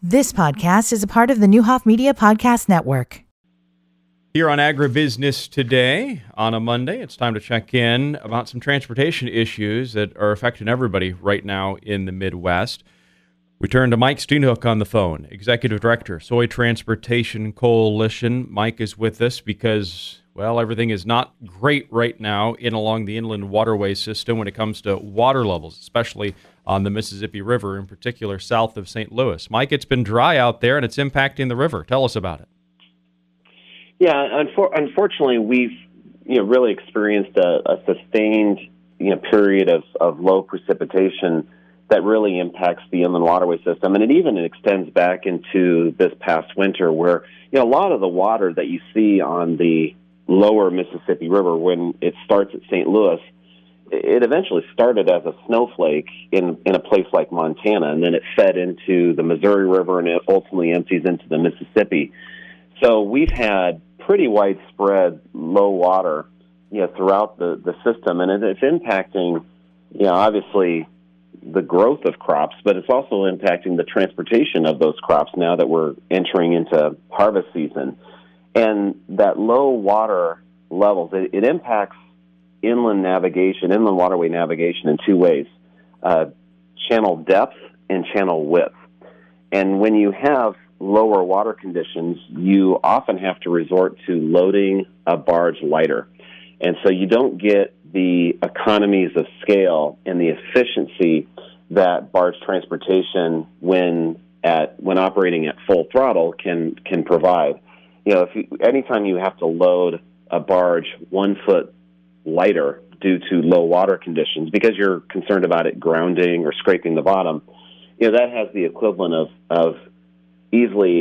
This podcast is a part of the Newhoff Media Podcast Network. Here on Agribusiness Today, on a Monday, it's time to check in about some transportation issues that are affecting everybody right now in the Midwest. We turn to Mike Steenhoek on the phone, Executive Director, Soy Transportation Coalition. Mike is with us because, well, everything is not great right now along the inland waterway system when it comes to water levels, especially on the Mississippi River, in particular south of St. Louis. Mike, it's been dry out there and it's impacting the river. Tell us about it. Yeah, unfortunately, we've really experienced a sustained period of low precipitation that really impacts the inland waterway system, and it even extends back into this past winter, where a lot of the water that you see on the lower Mississippi River, when it starts at St. Louis, it eventually started as a snowflake in a place like Montana, and then it fed into the Missouri River, and it ultimately empties into the Mississippi. So we've had pretty widespread low water, throughout the system, and it's impacting, obviously the growth of crops, but it's also impacting the transportation of those crops now that we're entering into harvest season. And that low water levels, it impacts inland waterway navigation in two ways, channel depth and channel width. And when you have lower water conditions, you often have to resort to loading a barge lighter. And so you don't get the economies of scale and the efficiency that barge transportation, when operating at full throttle, can provide. Anytime you have to load a barge 1 foot lighter due to low water conditions, because you're concerned about it grounding or scraping the bottom, that has the equivalent of easily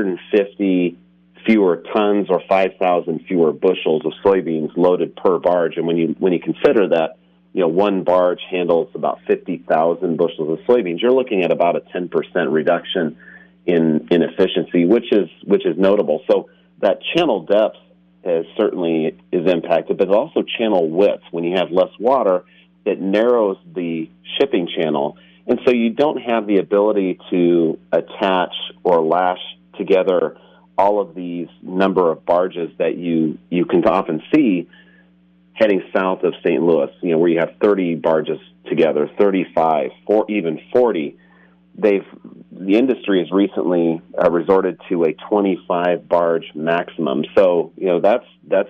150 fewer tons or 5,000 fewer bushels of soybeans loaded per barge. And when you consider that, one barge handles about 50,000 bushels of soybeans, you're looking at about a 10% reduction in efficiency, which is notable. So that channel depth certainly is impacted, but also channel width. When you have less water, it narrows the shipping channel, and so you don't have the ability to attach or lash together all of these number of barges that you can often see heading south of St. Louis, where you have 30 barges together, 35, even 40. The industry has recently resorted to a 25 barge maximum. So, that's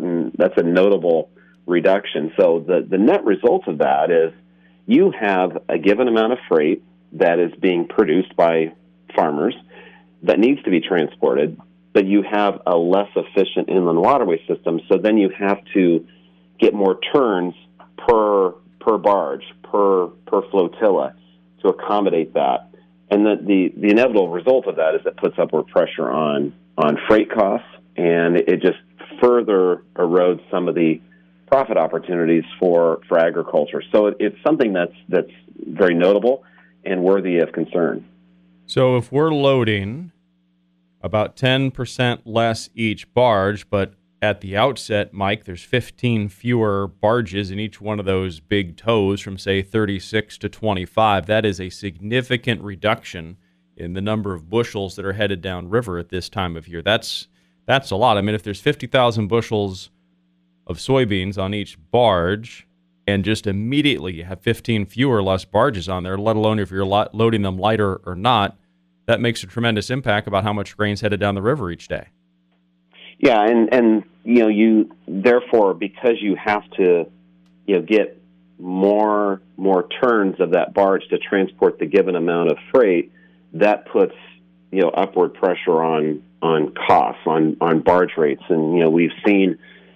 a notable reduction. So the net result of that is you have a given amount of freight that is being produced by farmers that needs to be transported, but you have a less efficient inland waterway system. So then you have to get more turns per barge, per flotilla to accommodate that. And the inevitable result of that is it puts upward pressure on freight costs, and it just further erodes some of the profit opportunities for agriculture. So it's something that's very notable and worthy of concern. So if we're loading about 10% less each barge, but at the outset, Mike, there's 15 fewer barges in each one of those big tows from, say, 36 to 25. That is a significant reduction in the number of bushels that are headed downriver at this time of year. That's a lot. I mean, if there's 50,000 bushels of soybeans on each barge, and just immediately you have 15 fewer or less barges on there, let alone if you're loading them lighter or not, that makes a tremendous impact about how much grain's headed down the river each day. Yeah, and you therefore, because you have to get more turns of that barge to transport the given amount of freight, that puts upward pressure on costs, on barge rates. And we've seen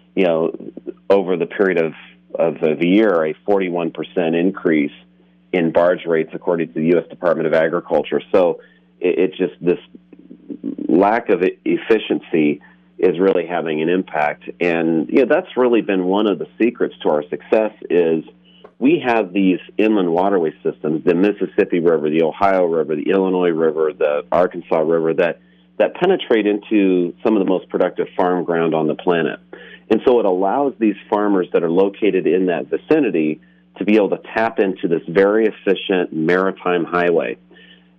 over the period of the year a 41% increase in barge rates according to the U.S. Department of Agriculture. So it's just this lack of efficiency is really having an impact. And that's really been one of the secrets to our success is we have these inland waterway systems, the Mississippi River, the Ohio River, the Illinois River, the Arkansas River, that penetrate into some of the most productive farm ground on the planet. And so it allows these farmers that are located in that vicinity to be able to tap into this very efficient maritime highway.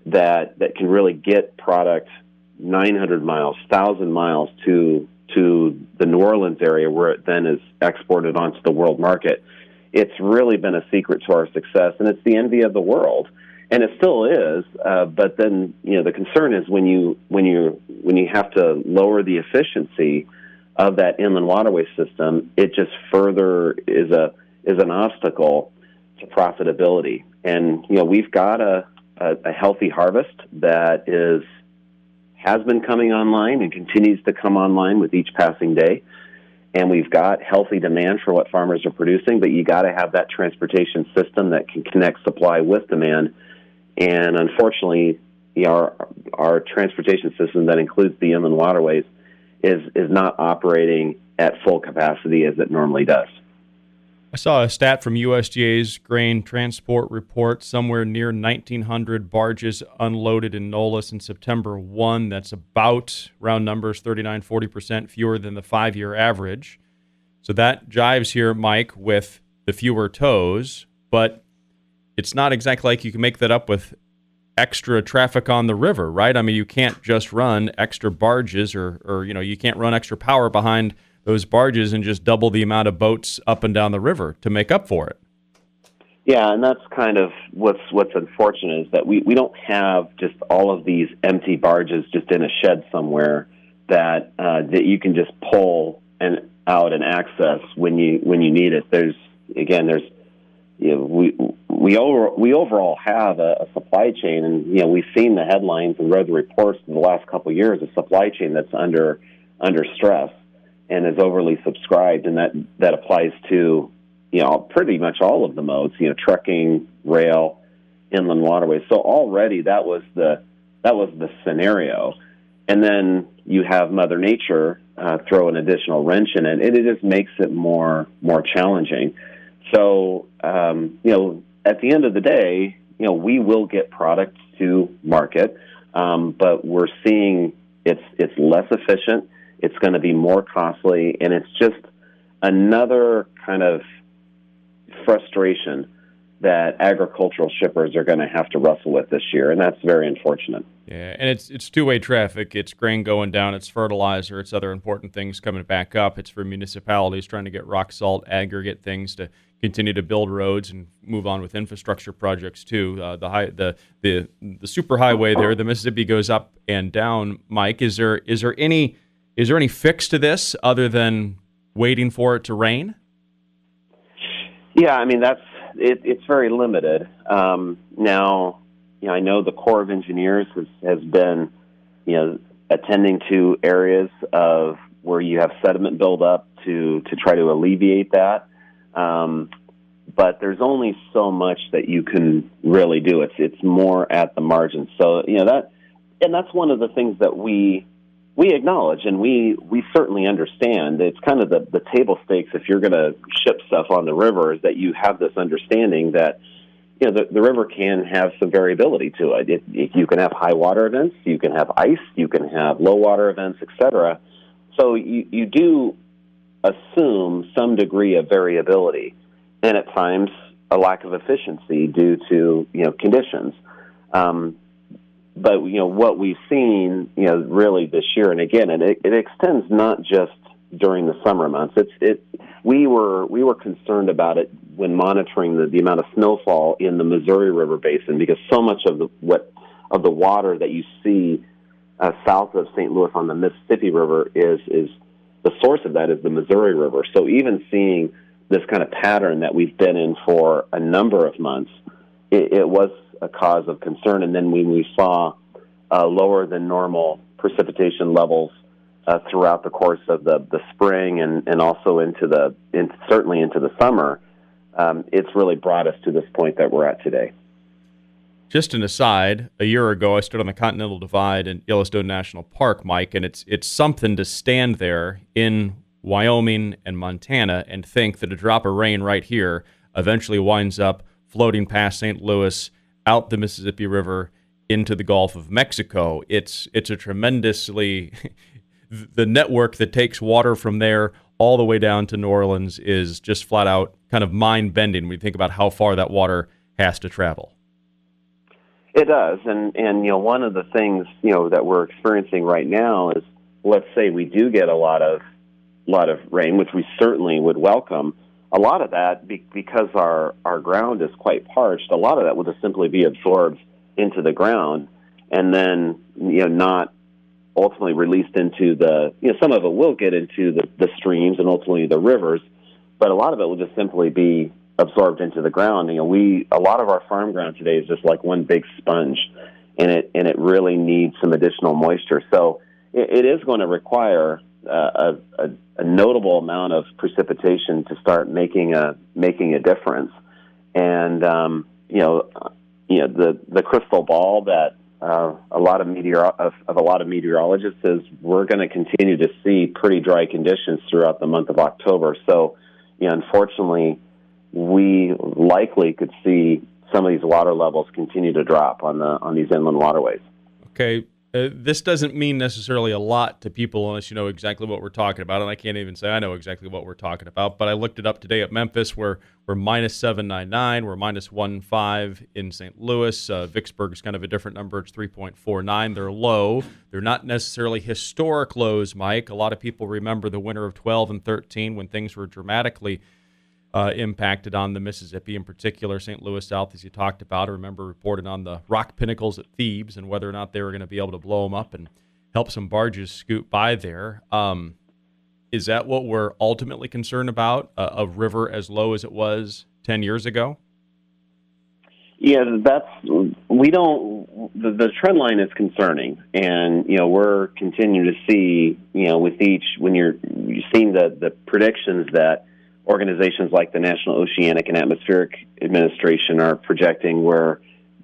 that can really get product 900 miles, 1,000 miles to the New Orleans area where it then is exported onto the world market. It's really been a secret to our success, and it's the envy of the world, and it still is. But then, the concern is when you have to lower the efficiency of that inland waterway system, it just further is an obstacle to profitability. And we've got a healthy harvest that has been coming online and continues to come online with each passing day. And we've got healthy demand for what farmers are producing, but you got to have that transportation system that can connect supply with demand. And unfortunately, our transportation system that includes the inland waterways is not operating at full capacity as it normally does. I saw a stat from USDA's grain transport report, somewhere near 1,900 barges unloaded in NOLAS in September 1. That's about, round numbers, 39-40% fewer than the 5-year average. So that jives here, Mike, with the fewer tows, but it's not exactly like you can make that up with extra traffic on the river, right? I mean, you can't just run extra barges or you can't run extra power behind those barges and just double the amount of boats up and down the river to make up for it. Yeah, and that's kind of what's unfortunate is that we don't have just all of these empty barges just in a shed somewhere that you can just pull out and access when you need it. We overall have a supply chain, and we've seen the headlines and read the reports in the last couple of years, a supply chain that's under stress and is overly subscribed, and that applies to pretty much all of the modes, trucking, rail, inland waterways. So already that was the scenario, and then you have Mother Nature throw an additional wrench in it, and it just makes it more challenging. So at the end of the day, we will get product to market, but we're seeing it's less efficient. It's going to be more costly, and it's just another kind of frustration that agricultural shippers are going to have to wrestle with this year, and that's very unfortunate. Yeah, and it's two-way traffic. It's grain going down, it's fertilizer, it's other important things coming back up. It's for municipalities trying to get rock salt, aggregate things to continue to build roads and move on with infrastructure projects too. The superhighway there, the Mississippi goes up and down. Mike, is there any fix to this other than waiting for it to rain? Yeah, I mean it's very limited. Now, I know the Corps of Engineers has been, attending to areas of where you have sediment buildup to try to alleviate that. But there's only so much that you can really do. It's more at the margin. So that's one of the things that we acknowledge, and we certainly understand. It's kind of the table stakes if you're going to ship stuff on the river, is that you have this understanding that the river can have some variability to it. You can have high water events, you can have ice, you can have low water events, etc. So you do assume some degree of variability, and at times a lack of efficiency due to conditions. But what we've seen really this year, and again, it extends not just during the summer months. We were concerned about it when monitoring the amount of snowfall in the Missouri River Basin, because so much of the water that you see south of St. Louis on the Mississippi River is the source of that is the Missouri River. So even seeing this kind of pattern that we've been in for a number of months, it was a cause of concern. And then when we saw lower than normal precipitation levels throughout the course of the spring and also certainly into the summer, it's really brought us to this point that we're at today. Just an aside, a year ago I stood on the Continental Divide in Yellowstone National Park, Mike, and it's something to stand there in Wyoming and Montana and think that a drop of rain right here eventually winds up floating past St. Louis, out the Mississippi River, into the Gulf of Mexico. It's a tremendously... the network that takes water from there all the way down to New Orleans is just flat out kind of mind-bending when you think about how far that water has to travel. It does, and one of the things that we're experiencing right now is, let's say we do get a lot of rain, which we certainly would welcome. A lot of that, because our ground is quite parched, a lot of that will just simply be absorbed into the ground, and then not ultimately released into some of it will get into the streams and ultimately the rivers, but a lot of it will just simply be absorbed into the ground. A lot of our farm ground today is just like one big sponge, and it really needs some additional moisture. So it is going to require a notable amount of precipitation to start making a difference. And the crystal ball that a lot of meteorologists says we're going to continue to see pretty dry conditions throughout the month of October. So, unfortunately, we likely could see some of these water levels continue to drop on these inland waterways. Okay. This doesn't mean necessarily a lot to people unless you know exactly what we're talking about, and I can't even say I know exactly what we're talking about, but I looked it up today at Memphis, where we're minus 799, we're minus 1.5 in St. Louis. Vicksburg is kind of a different number. It's 3.49. They're low. They're not necessarily historic lows, Mike. A lot of people remember the winter of 12 and 13 when things were dramatically impacted on the Mississippi, in particular St. Louis South, as you talked about. I remember reporting on the rock pinnacles at Thebes and whether or not they were going to be able to blow them up and help some barges scoot by there. Is that what we're ultimately concerned about, a river as low as it was 10 years ago? Yeah, the trend line is concerning, and we're continuing to see with each, when you're seeing the predictions that organizations like the National Oceanic and Atmospheric Administration are projecting, where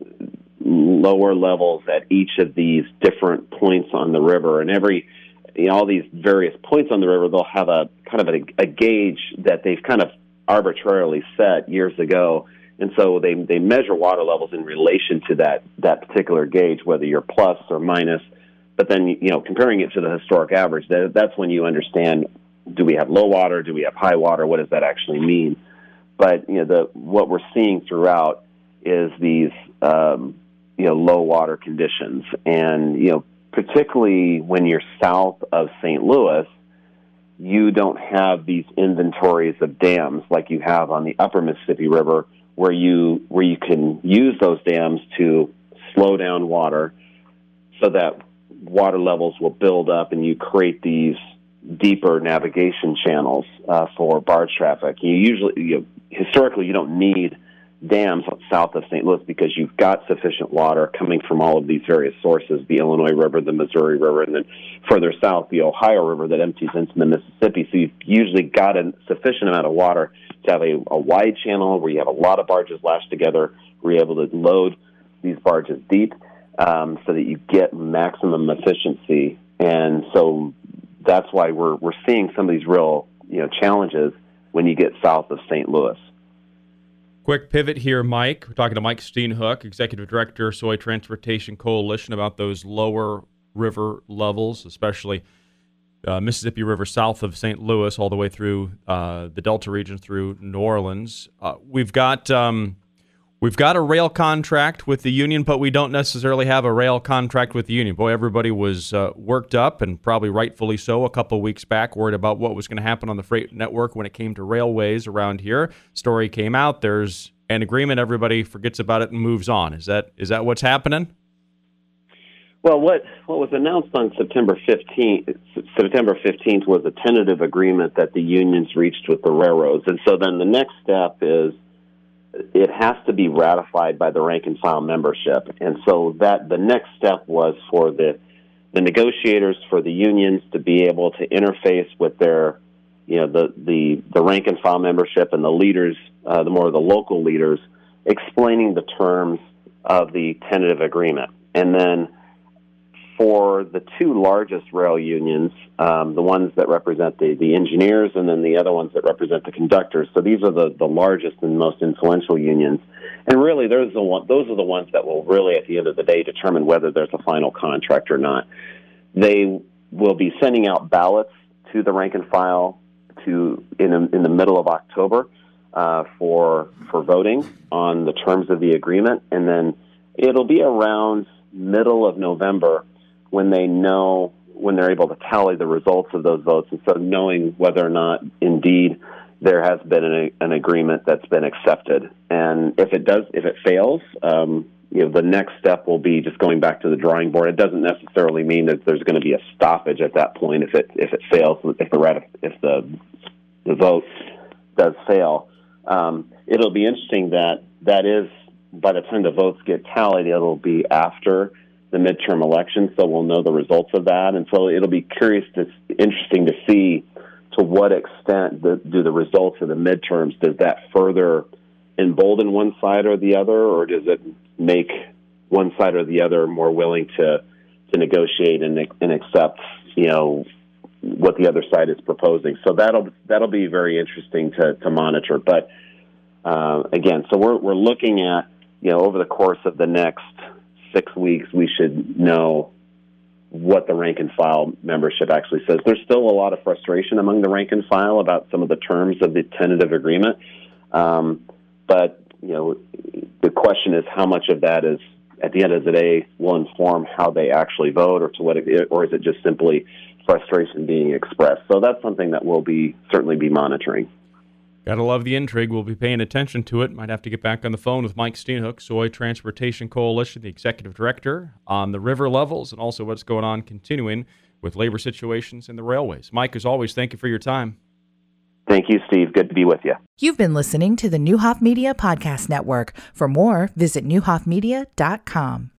lower levels at each of these different points on the river, and all these various points on the river, they'll have a kind of a gauge that they've kind of arbitrarily set years ago, and so they measure water levels in relation to that particular gauge, whether you're plus or minus. But then comparing it to the historic average, that's when you understand, do we have low water? Do we have high water? What does that actually mean? But what we're seeing throughout is these low water conditions, and particularly when you're south of St. Louis, you don't have these inventories of dams like you have on the upper Mississippi River, where you can use those dams to slow down water so that water levels will build up, and you create these deeper navigation channels for barge traffic. Historically, you don't need dams south of St. Louis because you've got sufficient water coming from all of these various sources, the Illinois River, the Missouri River, and then further south, the Ohio River that empties into the Mississippi. So you've usually got a sufficient amount of water to have a wide channel where you have a lot of barges lashed together, where you're able to load these barges deep so that you get maximum efficiency. And so that's why we're seeing some of these real challenges when you get south of St. Louis. Quick pivot here, Mike. We're talking to Mike Steenhoek, Executive Director, Soy Transportation Coalition, about those lower river levels, especially Mississippi River south of St. Louis, all the way through the Delta region through New Orleans. We've got a rail contract with the union, but we don't necessarily have a rail contract with the union. Boy, everybody was worked up, and probably rightfully so, a couple of weeks back, worried about what was going to happen on the freight network when it came to railways around here. Story came out. There's an agreement. Everybody forgets about it and moves on. Is that what's happening? Well, what was announced on September 15th was a tentative agreement that the unions reached with the railroads. And so then the next step is it has to be ratified by the rank and file membership. And so that the next step was for the negotiators, for the unions to be able to interface with their, the rank and file membership and the leaders, the local leaders, explaining the terms of the tentative agreement. And then for the two largest rail unions, the ones that represent the engineers and then the other ones that represent the conductors. So these are the largest and most influential unions. And really, those are the ones that will really, at the end of the day, determine whether there's a final contract or not. They will be sending out ballots to the rank and file in the middle of October for voting on the terms of the agreement. And then it'll be around middle of November when they're able to tally the results of those votes, and so knowing whether or not indeed there has been an agreement that's been accepted. And if it fails, the next step will be just going back to the drawing board. It doesn't necessarily mean that there's going to be a stoppage at that point if it fails, if the vote does fail. It'll be interesting that is, by the time the votes get tallied, it'll be after the midterm election, so we'll know the results of that. And so it'll be interesting to see to what extent do the results of the midterms, does that further embolden one side or the other, or does it make one side or the other more willing to negotiate and accept, what the other side is proposing? So that'll be very interesting to monitor. But again, so we're looking at, over the course of the next 6 weeks, we should know what the rank and file membership actually says. There's still a lot of frustration among the rank and file about some of the terms of the tentative agreement. But, the question is how much of that is, at the end of the day, will inform how they actually vote, or is it just simply frustration being expressed? So that's something that we'll certainly be monitoring. Gotta love the intrigue. We'll be paying attention to it. Might have to get back on the phone with Mike Steenhoek, Soy Transportation Coalition, the Executive Director, on the river levels and also what's going on continuing with labor situations in the railways. Mike, as always, thank you for your time. Thank you, Steve. Good to be with you. You've been listening to the Neuhoff Media Podcast Network. For more, visit neuhoffmedia.com.